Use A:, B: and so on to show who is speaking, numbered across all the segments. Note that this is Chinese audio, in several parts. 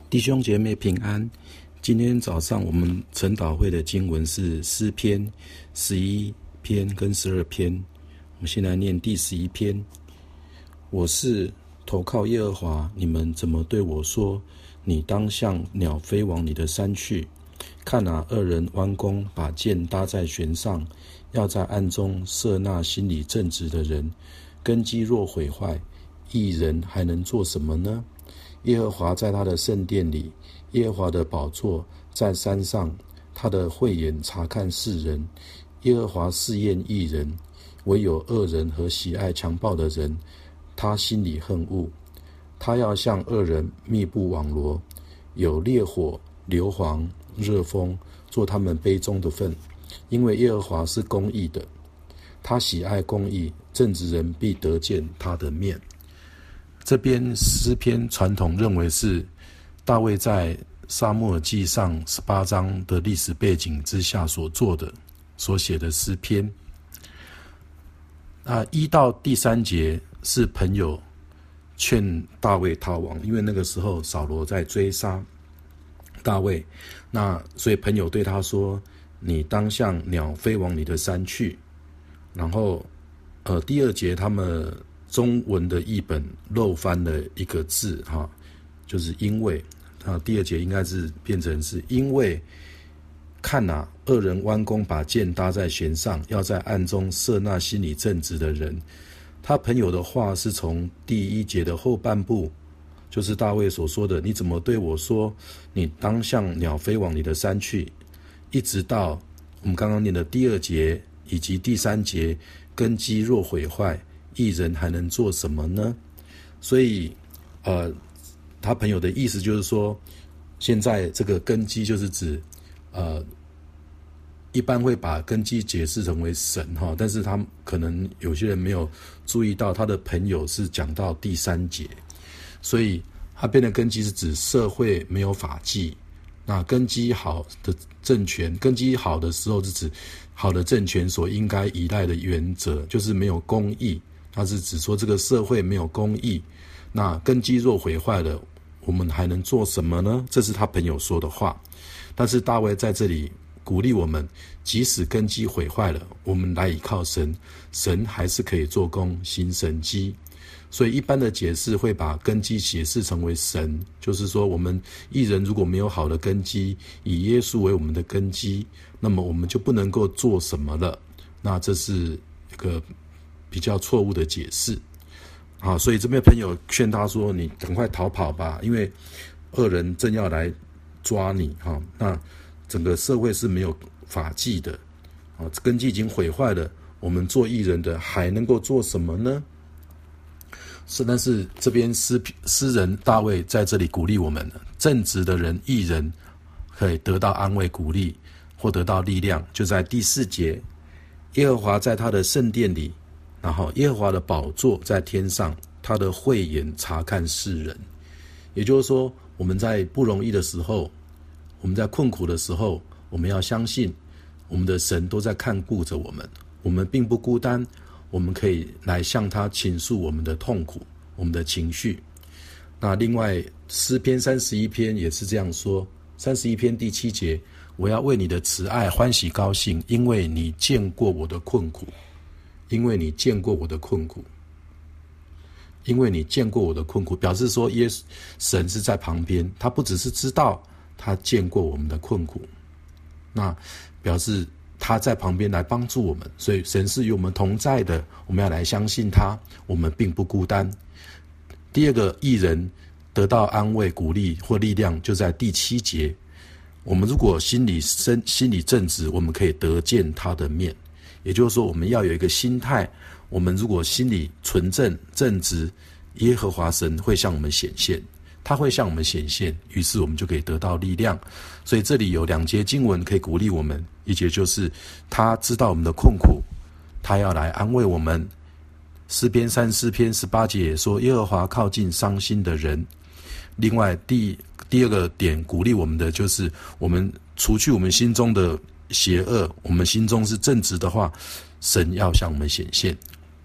A: 弟兄姐妹平安。今天早上我们晨祷会的经文是诗篇11篇跟12篇。我们先来念第11篇。我是投靠耶和华，你们怎么对我说？你当像鸟飞往你的山去。看哪，恶人弯弓，把箭搭在弦上，要在暗中射那心里正直的人。根基若毁坏，义人还能做什么呢？耶和华在他的圣殿里，耶和华的宝座在山上，他的慧眼察看世人。耶和华试验义人，唯有恶人和喜爱强暴的人，他心里恨恶。他要向恶人密布网罗，有烈火、硫磺、热风做他们杯中的分。因为耶和华是公义的，他喜爱公义，正直人必得见他的面。这边诗篇传统认为是大卫在撒母耳记上18章的历史背景之下所写的诗篇。1到第3节是朋友劝大卫逃亡，因为那个时候扫罗在追杀大卫，所以朋友对他说：你当像鸟飞往你的山去。然后第2节他们中文的译本漏翻了一个字，就是因为。第2节应该是变成是因为看哪，恶人弯弓，把箭搭在弦上，要在暗中射那心里正直的人。他朋友的话是从第1节的后半部，就是大卫所说的：你怎么对我说？你当像鸟飞往你的山去，一直到我们刚刚念的第2节以及第3节，根基若毁坏，义人还能做什么呢？所以他朋友的意思就是说，现在这个根基就是指一般会把根基解释成为神，但是他可能有些人没有注意到，他的朋友是讲到第3节，所以他变的根基是指社会没有法纪。那根基好的政权，根基好的时候是指好的政权所应该依赖的原则，就是没有公义。它是指说这个社会没有公义，那根基若毁坏了，我们还能做什么呢？这是他朋友说的话。但是大卫在这里鼓励我们，即使根基毁坏了，我们来倚靠神，神还是可以做工行神迹。所以一般的解释会把根基解释成为神，就是说我们义人如果没有好的根基，以耶稣为我们的根基，那么我们就不能够做什么了。那这是一个比较错误的解释。所以这边朋友劝他说：你赶快逃跑吧，因为恶人正要来抓你。那整个社会是没有法纪的，根基已经毁坏了，我们做义人的还能够做什么呢？但是这边诗人大卫在这里鼓励我们，正直的人、义人可以得到安慰、鼓励或得到力量。就在第4节，耶和华在他的圣殿里，然后耶和华的宝座在天上，他的慧眼察看世人。也就是说，我们在不容易的时候，我们在困苦的时候，我们要相信我们的神都在看顾着我们，我们并不孤单，我们可以来向他倾诉我们的痛苦、我们的情绪。那另外诗篇31篇也是这样说，31篇第7节，我要为你的慈爱欢喜高兴，因为你见过我的困苦。因为你见过我的困苦，因为你见过我的困苦，表示说神是在旁边，他不只是知道，他见过我们的困苦，那表示他在旁边来帮助我们，所以神是与我们同在的，我们要来相信他，我们并不孤单。第2个，义人得到安慰、鼓励或力量，就在第7节，我们如果心里正直，我们可以得见他的面。也就是说，我们要有一个心态，我们如果心里纯正正直，耶和华神会向我们显现，他会向我们显现，于是我们就可以得到力量。所以这里有2节经文可以鼓励我们，一节就是他知道我们的困苦，他要来安慰我们。诗篇34篇18节也说，耶和华靠近伤心的人。另外第2个点鼓励我们的就是我们除去我们心中的邪恶，我们心中是正直的话，神要向我们显现。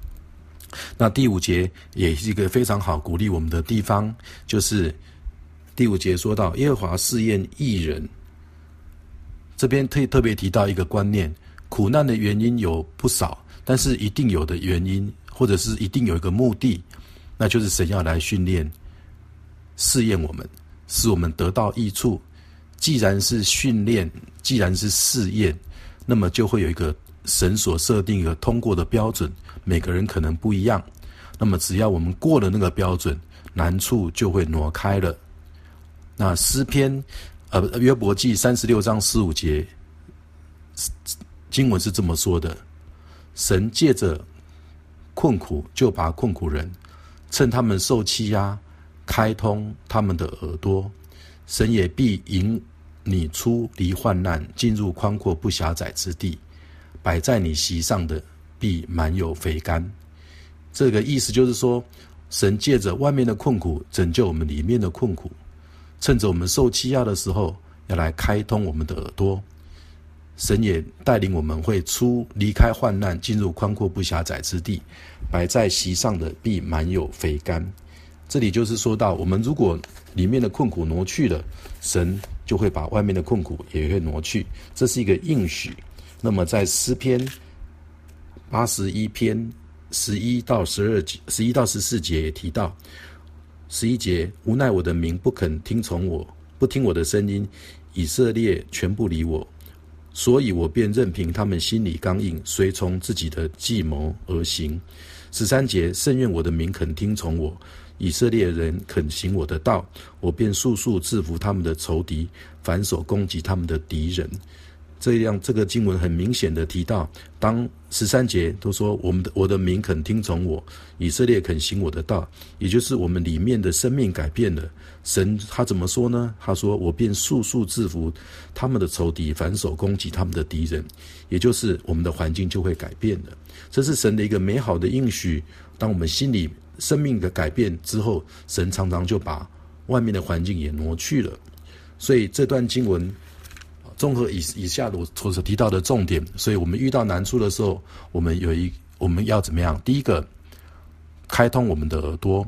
A: 那第5节也是一个非常好鼓励我们的地方，就是第5节说到耶和华试验义人，这边特别提到一个观念，苦难的原因有不少，但是一定有的原因，或者是一定有一个目的，那就是神要来训练、试验我们，使我们得到益处。既然是训练，既然是试验，那么就会有一个神所设定一个通过的标准，每个人可能不一样。那么只要我们过了那个标准，难处就会挪开了。那诗篇约伯记36章15节经文是这么说的：神借着困苦就把困苦人，趁他们受欺压，开通他们的耳朵。神也必引你出离患难，进入宽阔不狭窄之地。摆在你席上的必满有肥甘。这个意思就是说，神借着外面的困苦拯救我们里面的困苦，趁着我们受欺压的时候，要来开通我们的耳朵。神也带领我们会离开患难，进入宽阔不狭窄之地。摆在席上的必满有肥甘。这里就是说到，我们如果里面的困苦挪去了，神就会把外面的困苦也会挪去，这是一个应许。那么在诗篇81篇11到14节也提到，11节，无奈我的民不肯听从我，不听我的声音，以色列全不理我，所以我便任凭他们心里刚硬，随从自己的计谋而行。13节，甚愿我的民肯听从我，以色列人肯行我的道，我便速速制服他们的仇敌，反手攻击他们的敌人。这个经文很明显的提到，当13节都说我的民肯听从我，以色列肯行我的道，也就是我们里面的生命改变了。神他怎么说呢？他说我便速速制服他们的仇敌，反手攻击他们的敌人，也就是我们的环境就会改变了。这是神的一个美好的应许。当我们心里生命的改变之后，神常常就把外面的环境也挪去了。所以这段经文综合以下的我所提到的重点，所以我们遇到难处的时候，我们要怎么样？第一个，开通我们的耳朵，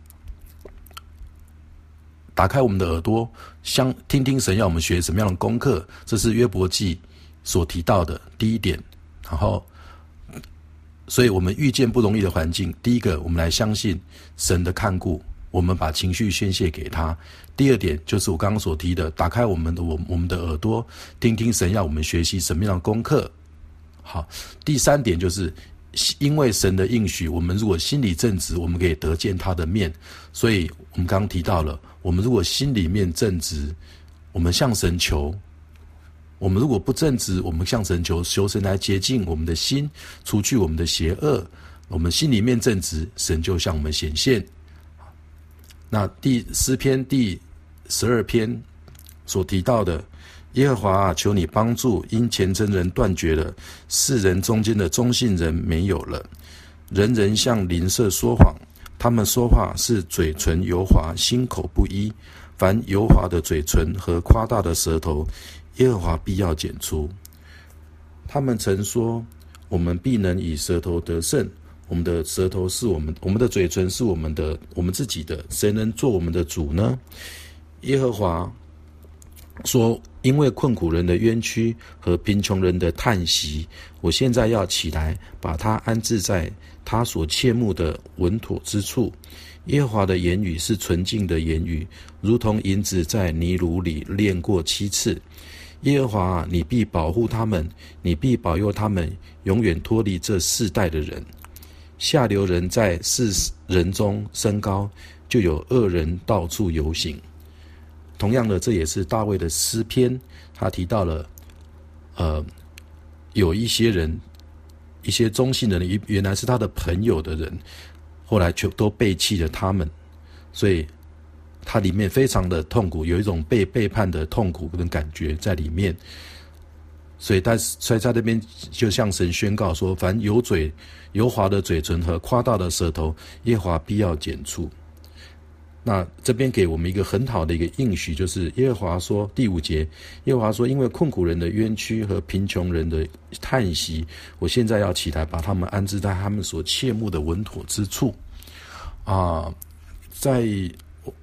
A: 打开我们的耳朵，听听神要我们学什么样的功课，这是约伯记所提到的第一点。然后，所以我们遇见不容易的环境，第一个，我们来相信神的看顾，我们把情绪宣泄给他。第二点就是我刚刚所提的，打开我们的耳朵，听听神要我们学习什么样的功课。好，第三点就是因为神的应许，我们如果心里正直，我们可以得见他的面。所以我们刚刚提到了，我们如果心里面正直，我们向神求；我们如果不正直，我们向神求神来洁净我们的心，除去我们的邪恶。我们心里面正直，神就向我们显现。那诗篇第12篇所提到的，耶和华啊，求你帮助，因虔诚人断绝了，世人中间的忠信人没有了。人人向邻舍说谎，他们说话是嘴唇油滑，心口不一。凡油滑的嘴唇和夸大的舌头，耶和华必要剪除。他们曾说，我们必能以舌头得胜。我们的舌头是我们的嘴唇是我们自己的，谁能做我们的主呢？耶和华说，因为困苦人的冤屈和贫穷人的叹息，我现在要起来，把他安置在他所切慕的稳妥之处。耶和华的言语是纯净的言语，如同银子在泥炉里炼过7次。耶和华，你必保护他们，你必保佑他们，永远脱离这世代的人。下流人在世人中升高，就有恶人到处游行。同样的，这也是大卫的诗篇，他提到了有一些人，一些忠信的人，原来是他的朋友的人，后来就都背弃了他们，所以他里面非常的痛苦，有一种被背叛的痛苦跟感觉在里面。所以在这边就向神宣告说，凡油滑的嘴唇和夸大的舌头，耶和华必要剪除。那这边给我们一个很好的一个应许，就是耶和华说，第5节，耶和华说，因为困苦人的冤屈和贫穷人的叹息，我现在要起来，把他们安置在他们所切慕的稳妥之处。在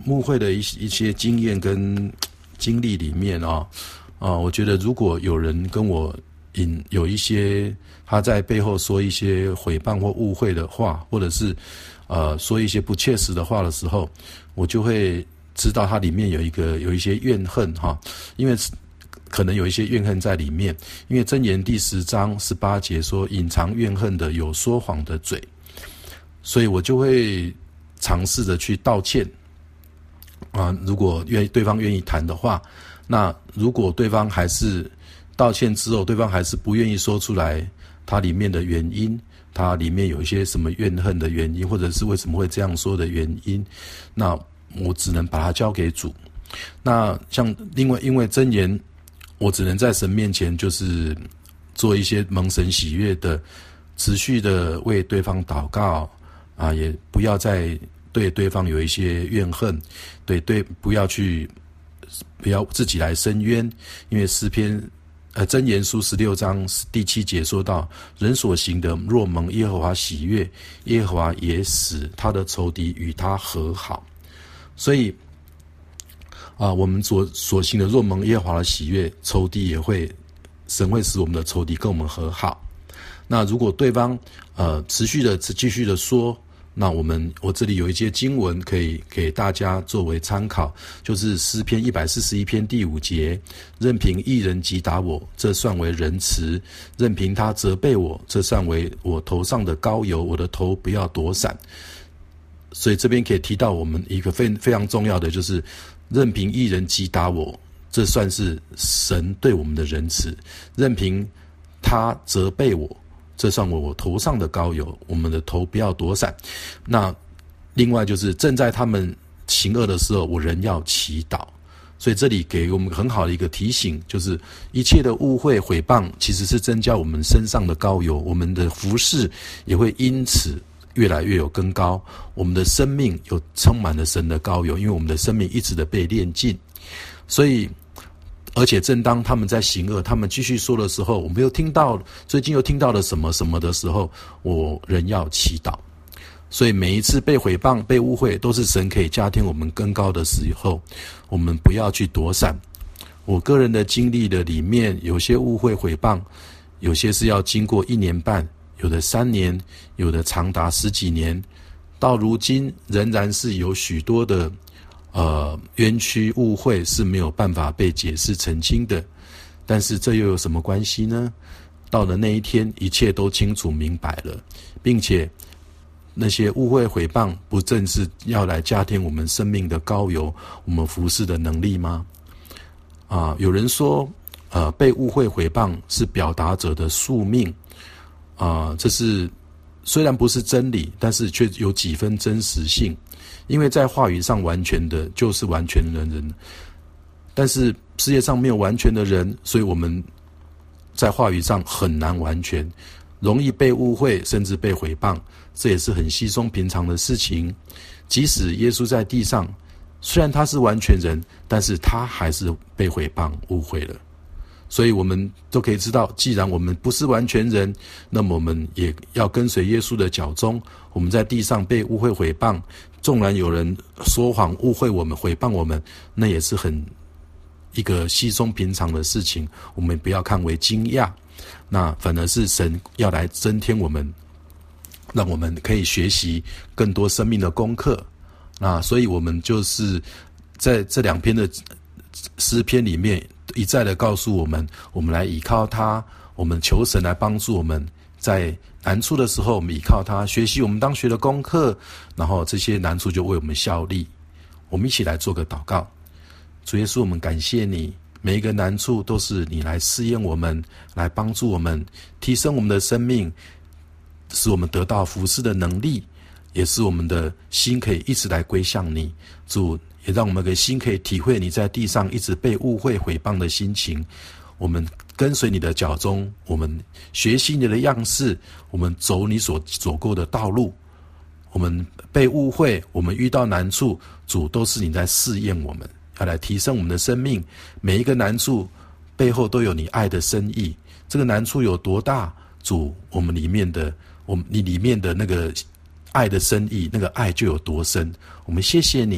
A: 牧会的一些经验跟经历里面我觉得如果有人跟我有一些他在背后说一些毁谤或误会的话，或者是说一些不切实的话的时候，我就会知道它里面有一些怨恨因为可能有一些怨恨在里面，因为箴言第10章18节说，隐藏怨恨的有说谎的嘴，所以我就会尝试着去道歉如果对方愿意谈的话，那如果对方还是道歉之后，对方还是不愿意说出来它里面的原因，它里面有一些什么怨恨的原因，或者是为什么会这样说的原因，那我只能把它交给主。那像因为箴言，我只能在神面前就是做一些蒙神喜悦的，持续的为对方祷告也不要再对对方有一些怨恨，不要自己来申冤，因为诗篇箴言书16章第7节说到，人所行的若蒙耶和华喜悦，耶和华也使他的仇敌与他和好。所以我们所行的若蒙耶和华的喜悦，神会使我们的仇敌跟我们和好。那如果对方持续的继续的说，那我这里有一些经文可以给大家作为参考，就是诗篇141篇第5节，任凭义人击打我，这算为仁慈；任凭他责备我，这算为我头上的膏油，我的头不要躲闪。所以这边可以提到我们一个非常重要的，就是任凭义人击打我，这算是神对我们的仁慈；任凭他责备我，这算我头上的膏油，我们的头不要躲闪。那另外就是正在他们行恶的时候，我仍要祈祷。所以这里给我们很好的一个提醒，就是一切的误会毁谤其实是增加我们身上的膏油，我们的服事也会因此越来越有更高，我们的生命有充满了神的膏油，因为我们的生命一直的被炼净。所以而且正当他们在行恶，他们继续说的时候，我们最近又听到了什么什么的时候，我仍要祈祷。所以每一次被毁谤被误会，都是神可以加添我们更高的时候，我们不要去躲闪。我个人的经历的里面，有些误会毁谤，有些是要经过1年半，有的3年，有的长达10几年，到如今仍然是有许多的冤屈误会是没有办法被解释澄清的。但是这又有什么关系呢？到了那一天，一切都清楚明白了，并且那些误会毁谤不正是要来加添我们生命的膏油，我们服事的能力吗？有人说被误会毁谤是表达者的宿命这是虽然不是真理，但是却有几分真实性。因为在话语上完全的就是完全的人，但是世界上没有完全的人，所以我们在话语上很难完全，容易被误会甚至被毁谤，这也是很稀松平常的事情。即使耶稣在地上，虽然他是完全人，但是他还是被毁谤误会了。所以我们都可以知道，既然我们不是完全人，那么我们也要跟随耶稣的脚踪。我们在地上被误会毁谤，纵然有人说谎误会我们毁谤我们，那也是一个稀松平常的事情，我们不要看为惊讶。那反而是神要来增添我们，让我们可以学习更多生命的功课。那所以我们就是在这2篇的诗篇里面一再的告诉我们，我们来倚靠他，我们求神来帮助我们，在难处的时候我们倚靠他，学习我们当学的功课，然后这些难处就为我们效力。我们一起来做个祷告。主耶稣，我们感谢你，每一个难处都是你来试验我们，来帮助我们提升我们的生命，使我们得到服事的能力，也使我们的心可以一直来归向你。主，也让我们的心可以体会你在地上一直被误会毁谤的心情。我们跟随你的脚踪，我们学习你的样式，我们走你所走过的道路。我们被误会，我们遇到难处，主，都是你在试验我们，要来提升我们的生命。每一个难处背后都有你爱的深意。这个难处有多大，主，你里面的那个爱的深意，那个爱就有多深。我们谢谢你，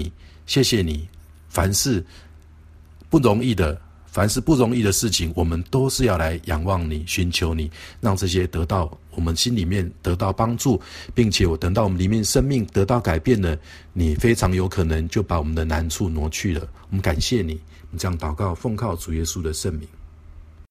A: 谢谢你，凡是不容易的事情，我们都是要来仰望你，寻求你，让这些得到我们心里面得到帮助，并且等到我们里面生命得到改变了，你非常有可能就把我们的难处挪去了。我们感谢你，我们这样祷告，奉靠主耶稣的圣名。